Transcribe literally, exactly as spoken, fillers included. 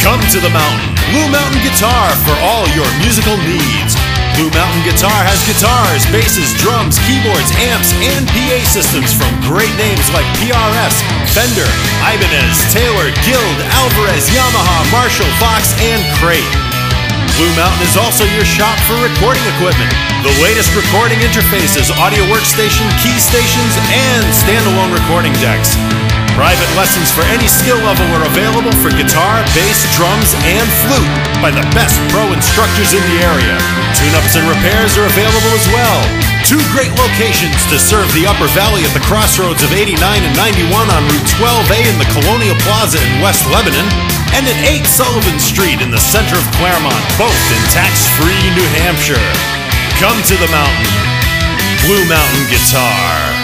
Come to the mountain. Blue Mountain Guitar for all your musical needs. Blue Mountain Guitar has guitars, basses, drums, keyboards, amps, and P A systems from great names like P R S, Fender, Ibanez, Taylor, Guild, Alvarez, Yamaha, Marshall, Fox, and Crate. Blue Mountain is also your shop for recording equipment. The latest recording interfaces, audio workstation, key stations, and standalone recording decks. Private lessons for any skill level are available for guitar, bass, drums, and flute by the best pro instructors in the area. Tune-ups and repairs are available as well. Two great locations to serve the Upper Valley at the crossroads of eighty-nine and ninety-one on Route twelve A in the Colonial Plaza in West Lebanon, and at eight Sullivan Street in the center of Claremont, both in tax-free New Hampshire. Come to the mountain. Blue Mountain Guitar.